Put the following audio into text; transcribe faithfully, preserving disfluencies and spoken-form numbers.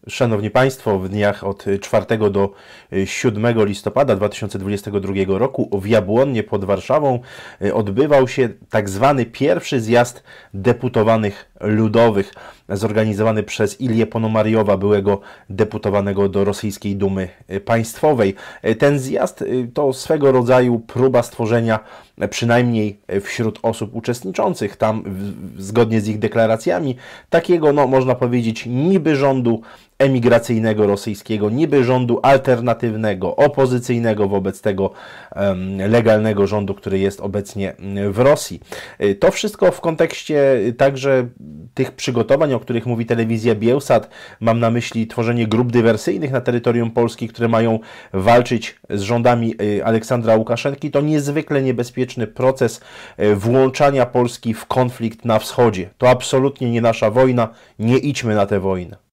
Szanowni Państwo, w dniach od czwartego do siódmego listopada dwa tysiące dwudziestego drugiego roku w Jabłonnie pod Warszawą odbywał się tak zwany pierwszy zjazd deputowanych ludowych, zorganizowany przez Ilię Ponomariowa, byłego deputowanego do rosyjskiej Dumy Państwowej. Ten zjazd to swego rodzaju próba stworzenia, przynajmniej wśród osób uczestniczących tam, zgodnie z ich deklaracjami, takiego, no można powiedzieć, niby rządu emigracyjnego rosyjskiego, niby rządu alternatywnego, opozycyjnego wobec tego um, legalnego rządu, który jest obecnie w Rosji. To wszystko w kontekście także tych przygotowań, o których mówi telewizja Bielsat. Mam na myśli tworzenie grup dywersyjnych na terytorium Polski, które mają walczyć z rządami Aleksandra Łukaszenki. To niezwykle niebezpieczny proces włączania Polski w konflikt na wschodzie. To absolutnie nie nasza wojna. Nie idźmy na tę wojnę.